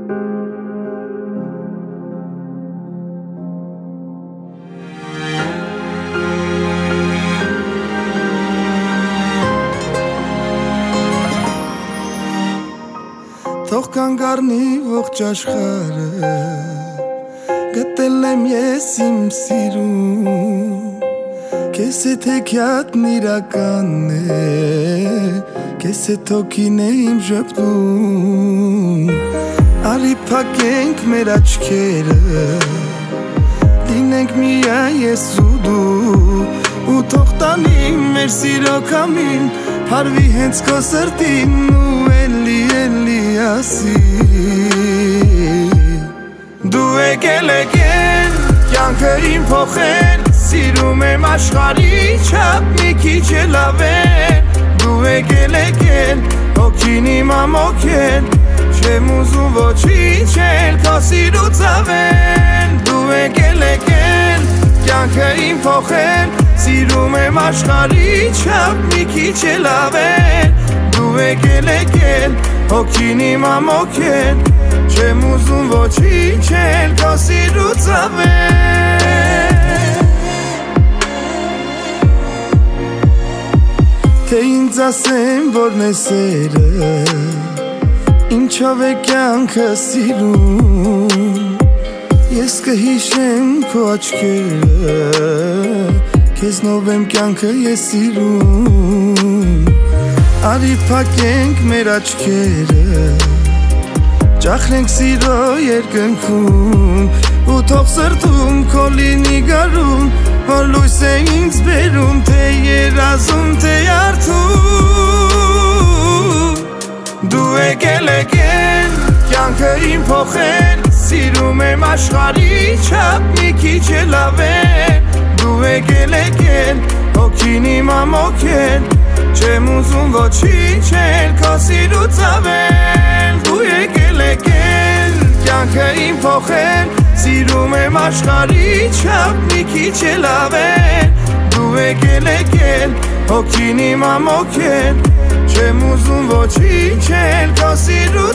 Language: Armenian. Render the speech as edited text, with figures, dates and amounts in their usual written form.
Թող կանգառնի ողջ աշխարհը գտել եմ ես իմ սիրուն Քեզ հետ հեքիաթն իրականն է Քեզ հետ հոգին է իմ ժպտում Արի փակենք մեր աչքերը Լինենք միայն ես ու դու Ու թող տանի մեր սիրո կամին Հարվի հենց քո սրտին ու էլի ասի Դու եկել կյանքը իմ փոխել Սիրում եմ աշխարհի չափ մի քիչ էլ ավել Դու եկել հոգին իմ ամոքել Չեմ ուզում ոչինչ էլ քո սիրուց ավել Դու եկել կյանքը իմ փոխել Սիրում եմ աշխարհի չափ մի քիչ էլ ավել Դու եկել հոգին իմ ամոքել Չեմ ուզում ոչինչ էլ քո սիրուց ավել Թե ինձ ասեմ որն է սերը Ինչով է կյանքը սիրում Ես կհիշեմ քո աչքերը Քեզնով եմ կյանքը ես սիրում Արի փակենք մեր աչքերը Ճախրենք սիրո երկնքում Ու թող սրտում քո լինի գարուն Որ լույս է ինձ բերում Թե երազում, թե արթուն Դու եկել կյանքը իմ փոխել Սիրում եմ աշխարհի չափ մի քիչ էլ ավել Դու եկել հոգին իմ ամոքել Չեմ ուզում ոչինչ էլ քո սիրուց ավել Դու եկել կյանքը իմ փոխել Սիրում եմ աշխարհի չափ մի քիչ էլ ավել Դու եկել հոգին իմ ամոքել Չեմ ուզում ոչինչ էլ քո սիրուց